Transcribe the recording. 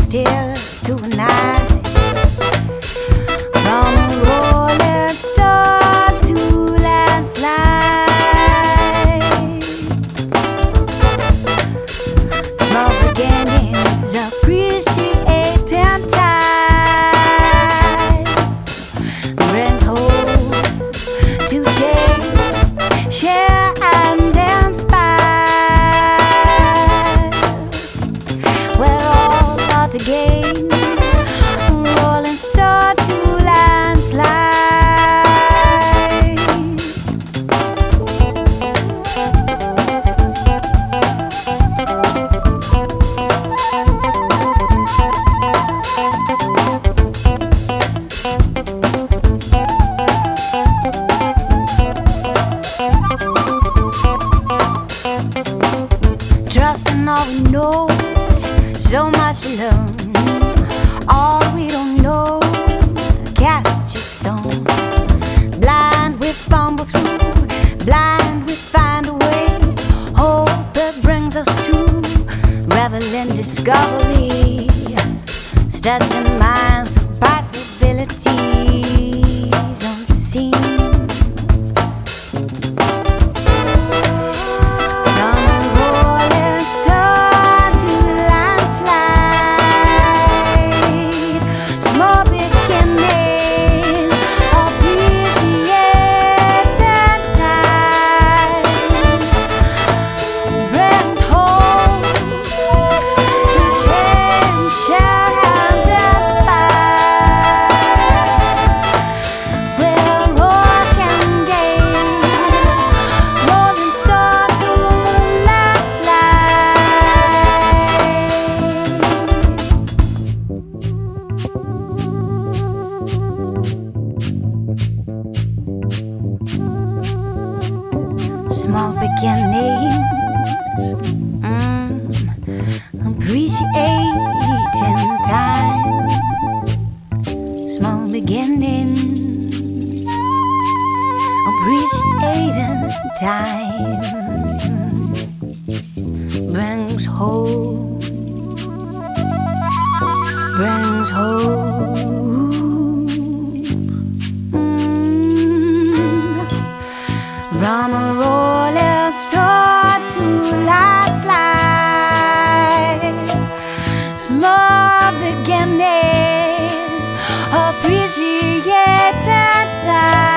still tonight. From a rolling stone to landslide, small beginnings appreciating time brings hope to change, share and inspire. We're all out to gain, rolling star to landslide. Trusting all we know, so much to learn. All we don't know, cast your stone. Blind we fumble through, blind we find a way. Hope that brings us to revel in discovery. Stretching minds to possibilities unseen. Small beginnings, appreciating time. Small beginnings, appreciating time brings hope, brings hope. From a rolling star to landslide, small beginnings, appreciate time.